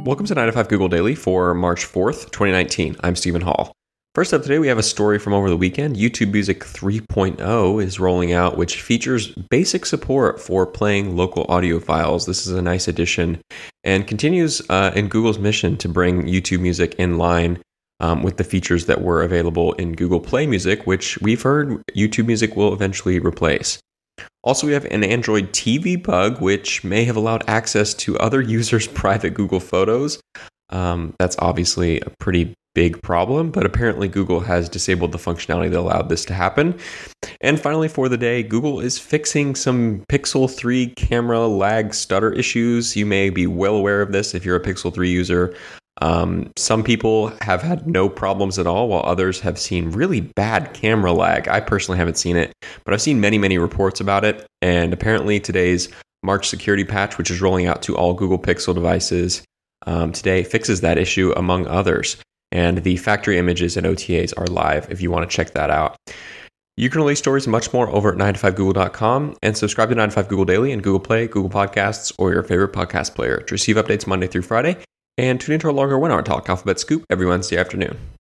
Welcome to 9 to 5 Google Daily for March 4th, 2019. I'm Stephen Hall. First up today, we have a story from over the weekend. YouTube Music 3.0 is rolling out, which features basic support for playing local audio files. This is a nice addition and continues in Google's mission to bring YouTube Music in line with the features that were available in Google Play Music, which we've heard YouTube Music will eventually replace. Also, we have an Android TV bug, which may have allowed access to other users' private Google Photos. That's obviously a pretty big problem, but apparently Google has disabled the functionality that allowed this to happen. And finally, for the day, Google is fixing some Pixel 3 camera lag stutter issues. You may be well aware of this if you're a Pixel 3 user. Some people have had no problems at all, while others have seen really bad camera lag. I personally haven't seen it, but I've seen many reports about it. And apparently today's March security patch, which is rolling out to all Google Pixel devices today, fixes that issue among others. And the factory images and OTAs are live if you want to check that out. You can release stories and much more over at 9to5google.com and subscribe to 9 to 5 Google Daily in Google Play, Google Podcasts, or your favorite podcast player to receive updates Monday through Friday. And tune into our longer 1-hour Talk Alphabet Scoop every Wednesday afternoon.